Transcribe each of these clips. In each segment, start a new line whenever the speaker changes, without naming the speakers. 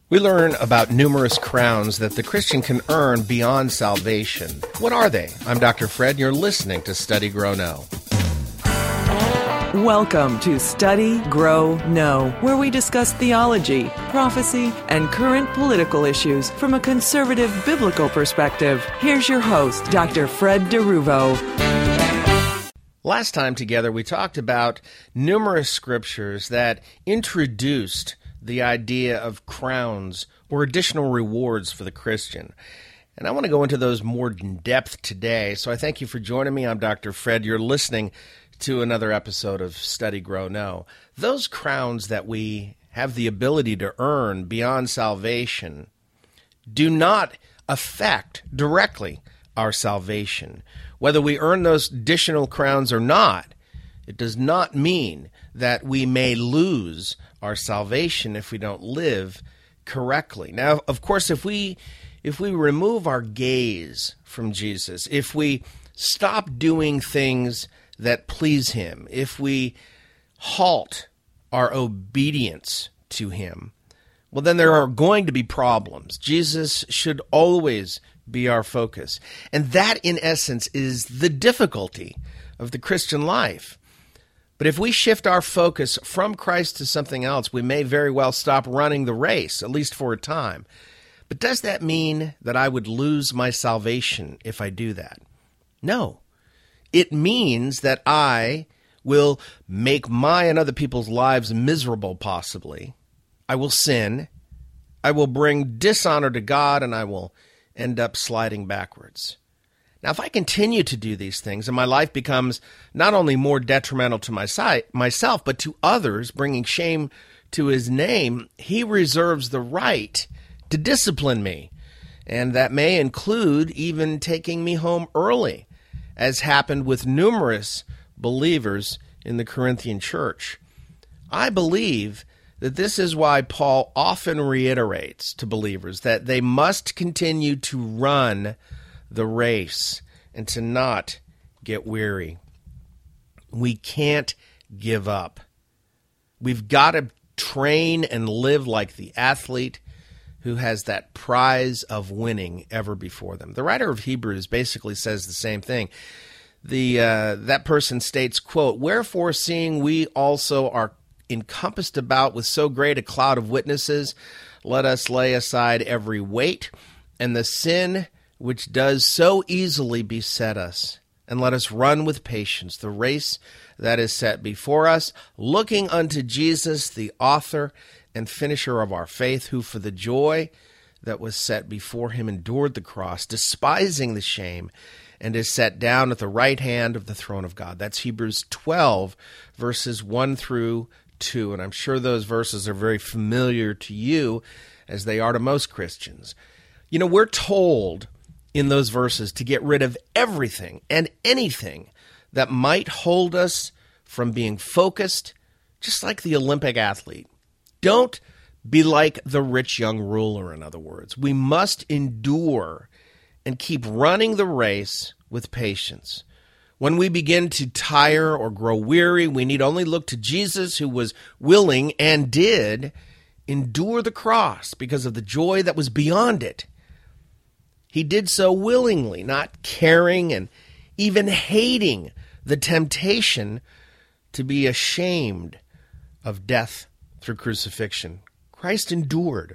We learn about numerous crowns that the Christian can earn beyond salvation. What are they? I'm Dr. Fred, and you're listening to Study, Grow, Know.
Welcome to Study, Grow, Know, where we discuss theology, prophecy, and current political issues from a conservative biblical perspective. Here's your host, Dr. Fred DeRuvo.
Last time together, we talked about numerous scriptures that introduced the idea of crowns or additional rewards for the Christian. And I want to go into those more in depth today. So I thank you for joining me. I'm Dr. Fred. You're listening to another episode of Study, Grow, Know. Those crowns that we have the ability to earn beyond salvation do not affect directly our salvation. Whether we earn those additional crowns or not, it does not mean that we may lose our salvation if we don't live correctly. Now, of course, if we remove our gaze from Jesus, if we stop doing things that please him, if we halt our obedience to him, well, then there are going to be problems. Jesus should always be our focus. And that, in essence, is the difficulty of the Christian life. But if we shift our focus from Christ to something else, we may very well stop running the race, at least for a time. But does that mean that I would lose my salvation if I do that? No. It means that I will make my and other people's lives miserable, possibly. I will sin. I will bring dishonor to God, and I will end up sliding backwards. Now, if I continue to do these things and my life becomes not only more detrimental to myself, but to others, bringing shame to his name, he reserves the right to discipline me. And that may include even taking me home early, as happened with numerous believers in the Corinthian church. I believe that this is why Paul often reiterates to believers that they must continue to run the race and to not get weary. We can't give up. We've got to train and live like the athlete who has that prize of winning ever before them. The writer of Hebrews basically says the same thing. That person states, quote, "Wherefore, seeing we also are encompassed about with so great a cloud of witnesses, let us lay aside every weight and the sin which does so easily beset us, and let us run with patience the race that is set before us, looking unto Jesus, the author and finisher of our faith, who for the joy that was set before him endured the cross, despising the shame, and is set down at the right hand of the throne of God." That's Hebrews 12, verses 1 through 2, and I'm sure those verses are very familiar to you, as they are to most Christians. You know, we're told in those verses to get rid of everything and anything that might hold us from being focused, just like the Olympic athlete. Don't be like the rich young ruler, in other words. We must endure and keep running the race with patience. When we begin to tire or grow weary, we need only look to Jesus, who was willing and did endure the cross because of the joy that was beyond it. He did so willingly, not caring and even hating the temptation to be ashamed of death through crucifixion. Christ endured.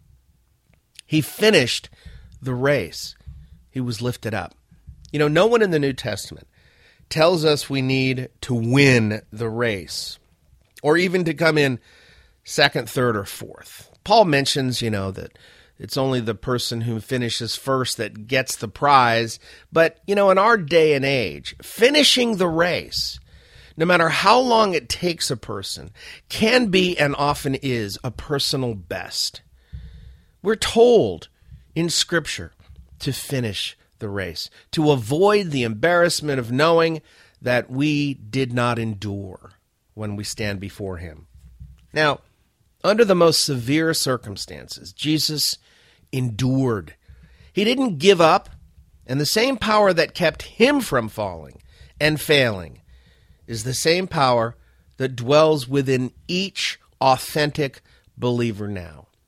He finished the race. He was lifted up. You know, no one in the New Testament tells us we need to win the race or even to come in second, third, or fourth. Paul mentions, that it's only the person who finishes first that gets the prize. But, in our day and age, finishing the race, no matter how long it takes a person, can be and often is a personal best. We're told in Scripture to finish the race, to avoid the embarrassment of knowing that we did not endure when we stand before him. Now, under the most severe circumstances, Jesus endured. He didn't give up, and the same power that kept him from falling and failing is the same power that dwells within each authentic believer now.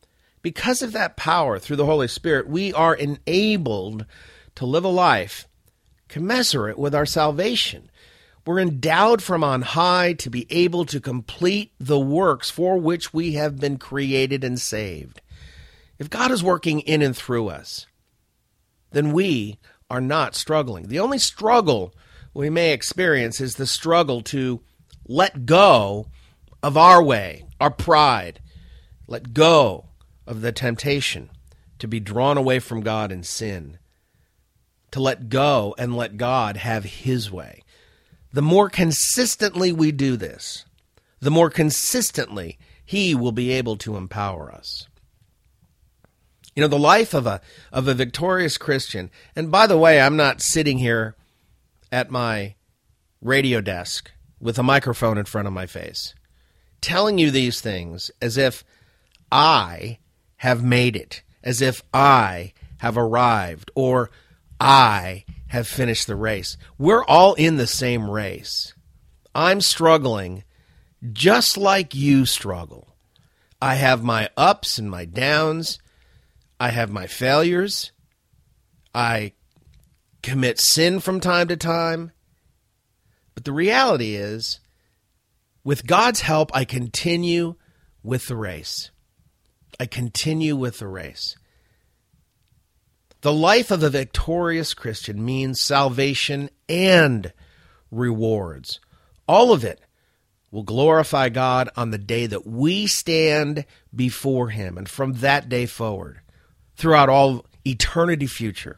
Because of that power through the Holy Spirit, we are enabled to live a life commensurate with our salvation. We're endowed from on high to be able to complete the works for which we have been created and saved. If God is working in and through us, then we are not struggling. The only struggle we may experience is the struggle to let go of our way, our pride, let go of the temptation to be drawn away from God in sin, to let go and let God have His way. The more consistently we do this, the more consistently He will be able to empower us. You know, the life of a victorious Christian, and by the way, I'm not sitting here at my radio desk with a microphone in front of my face, telling you these things as if I have made it, as if I have arrived, or I have finished the race. We're all in the same race. I'm struggling just like you struggle. I have my ups and my downs. I have my failures. I commit sin from time to time. But the reality is, with God's help, I continue with the race. I continue with the race. The life of a victorious Christian means salvation and rewards. All of it will glorify God on the day that we stand before Him, and from that day forward, throughout all eternity future.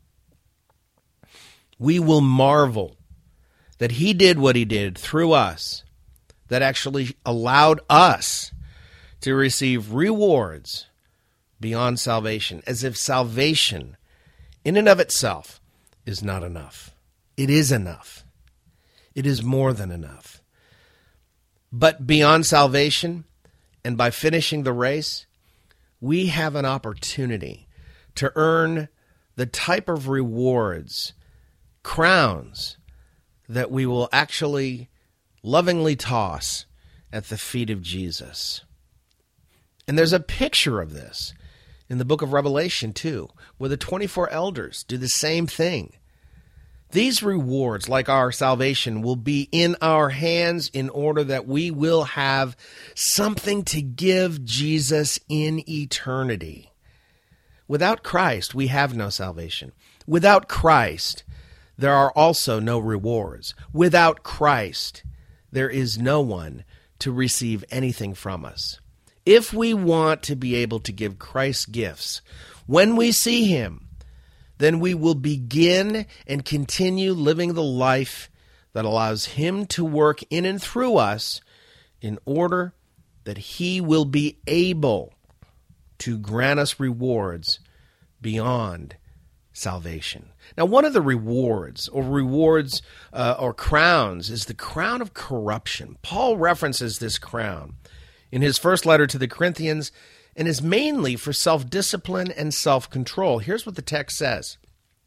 We will marvel that He did what He did through us, that actually allowed us to receive rewards beyond salvation, as if salvation in and of itself is not enough. It is enough. It is more than enough. But beyond salvation, and by finishing the race, we have an opportunity to earn the type of rewards, crowns, that we will actually lovingly toss at the feet of Jesus. And there's a picture of this in the book of Revelation, too, where the 24 elders do the same thing. These rewards, like our salvation, will be in our hands in order that we will have something to give Jesus in eternity. Without Christ, we have no salvation. Without Christ, there are also no rewards. Without Christ, there is no one to receive anything from us. If we want to be able to give Christ gifts when we see Him, then we will begin and continue living the life that allows Him to work in and through us in order that He will be able to grant us rewards beyond salvation. Now, one of the rewards or crowns is the crown of corruption. Paul references this crown in his first letter to the Corinthians, and is mainly for self-discipline and self-control. Here's what the text says.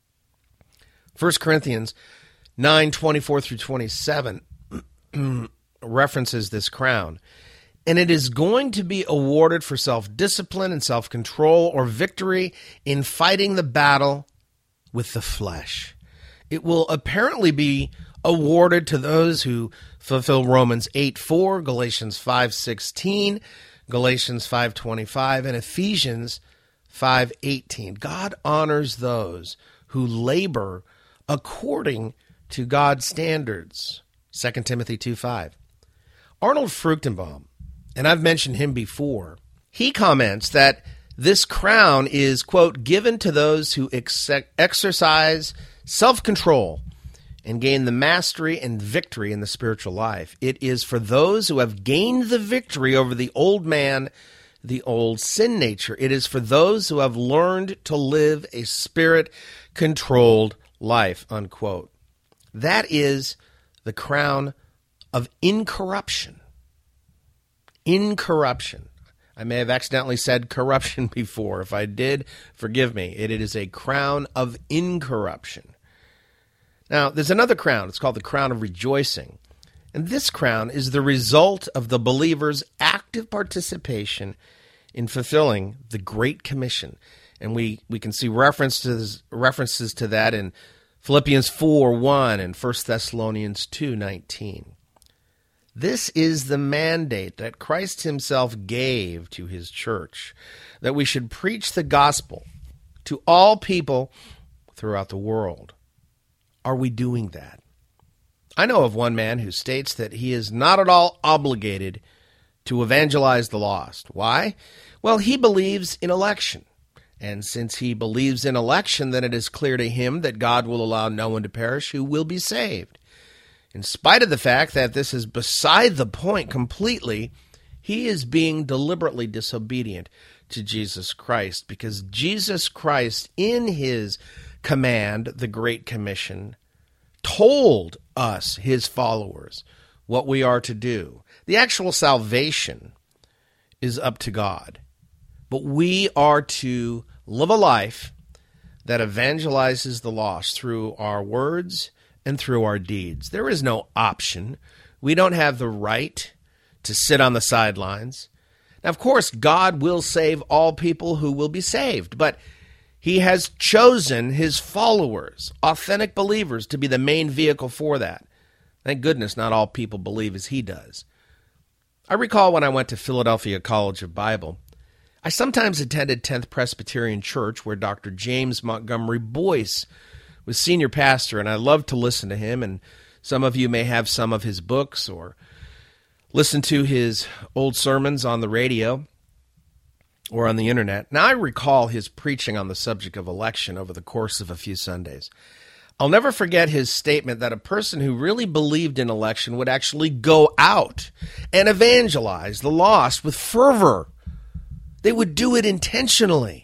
1 Corinthians 9:24 through 27 references this crown. And it is going to be awarded for self-discipline and self-control, or victory in fighting the battle with the flesh. It will apparently be awarded to those who fulfill Romans 8:4, Galatians 5:16, Galatians 5:25, and Ephesians 5:18. God honors those who labor according to God's standards. 2 Timothy 2:5. Arnold Fruchtenbaum, and I've mentioned him before, he comments that this crown is, quote, given to those who exercise self-control and gain the mastery and victory in the spiritual life. It is for those who have gained the victory over the old man, the old sin nature. It is for those who have learned to live a spirit-controlled life, unquote. That is the crown of incorruption. Incorruption. I may have accidentally said corruption before. If I did, forgive me. It is a crown of incorruption. Now, there's another crown. It's called the crown of rejoicing. And this crown is the result of the believer's active participation in fulfilling the Great Commission. And we can see references to that in Philippians 4:1 and 1 Thessalonians 2:19. This is the mandate that Christ himself gave to his church, that we should preach the gospel to all people throughout the world. Are we doing that? I know of one man who states that he is not at all obligated to evangelize the lost. Why? Well, he believes in election. And since he believes in election, then it is clear to him that God will allow no one to perish who will be saved. In spite of the fact that this is beside the point completely, he is being deliberately disobedient to Jesus Christ, because Jesus Christ, in his command, the Great Commission, told us, his followers, what we are to do. The actual salvation is up to God, but we are to live a life that evangelizes the lost through our words and through our deeds. There is no option. We don't have the right to sit on the sidelines. Now, of course, God will save all people who will be saved, but he has chosen his followers, authentic believers, to be the main vehicle for that. Thank goodness not all people believe as he does. I recall when I went to Philadelphia College of Bible, I sometimes attended 10th Presbyterian Church, where Dr. James Montgomery Boyce was senior pastor, and I loved to listen to him, and some of you may have some of his books or listen to his old sermons on the radio or on the internet. Now, I recall his preaching on the subject of election over the course of a few Sundays. I'll never forget his statement that a person who really believed in election would actually go out and evangelize the lost with fervor. They would do it intentionally.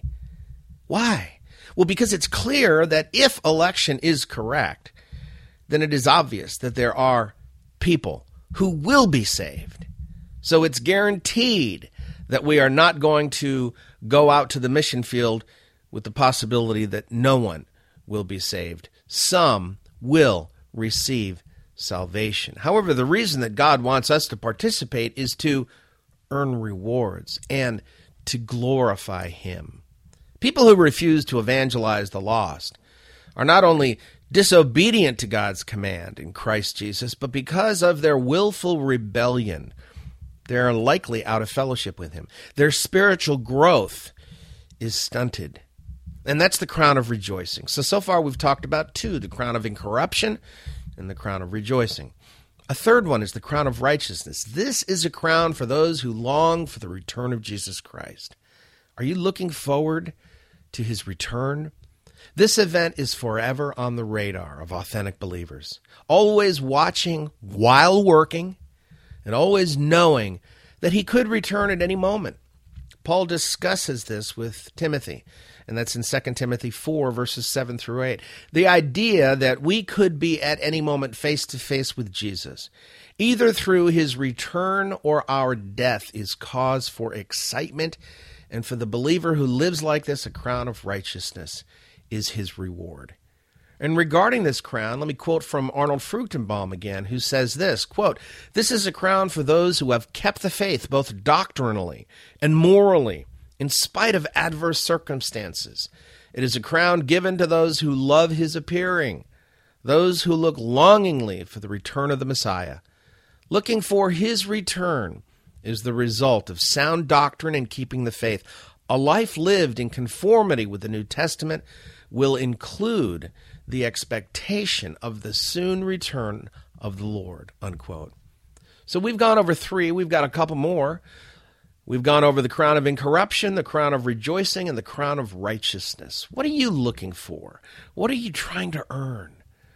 Why? Well, because it's clear that if election is correct, then it is obvious that there are people who will be saved. So it's guaranteed that we are not going to go out to the mission field with the possibility that no one will be saved. Some will receive salvation. However, the reason that God wants us to participate is to earn rewards and to glorify him. People who refuse to evangelize the lost are not only disobedient to God's command in Christ Jesus, but because of their willful rebellion, they are likely out of fellowship with him. Their spiritual growth is stunted. And that's the crown of rejoicing. So far we've talked about two, the crown of incorruption and the crown of rejoicing. A third one is the crown of righteousness. This is a crown for those who long for the return of Jesus Christ. Are you looking forward to his return? This event is forever on the radar of authentic believers, always watching while working and always knowing that he could return at any moment. Paul discusses this with Timothy, and that's in 2 Timothy 4, verses 7 through 8. The idea that we could be at any moment face to face with Jesus, either through his return or our death, is cause for excitement, and for the believer who lives like this, a crown of righteousness is his reward. And regarding this crown, let me quote from Arnold Fruchtenbaum again, who says this, quote, "This is a crown for those who have kept the faith both doctrinally and morally, in spite of adverse circumstances. It is a crown given to those who love his appearing, those who look longingly for the return of the Messiah. Looking for his return is the result of sound doctrine and keeping the faith. A life lived in conformity with the New Testament will include the expectation of the soon return of the Lord," unquote. So we've gone over three. We've got a couple more. We've gone over the crown of incorruption, the crown of rejoicing, and the crown of righteousness. What are you looking for? What are you trying to earn?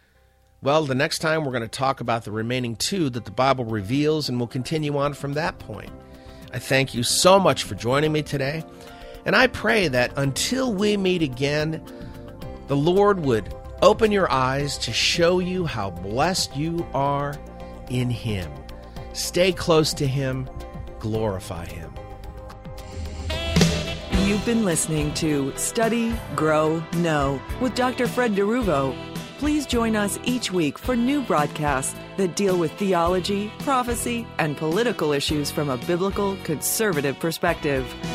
Well, the next time we're going to talk about the remaining two that the Bible reveals, and we'll continue on from that point. I thank you so much for joining me today, and I pray that until we meet again, the Lord would open your eyes to show you how blessed you are in him. Stay close to him. Glorify him.
You've been listening to Study, Grow, Know with Dr. Fred DeRuvo. Please join us each week for new broadcasts that deal with theology, prophecy, and political issues from a biblical, conservative perspective.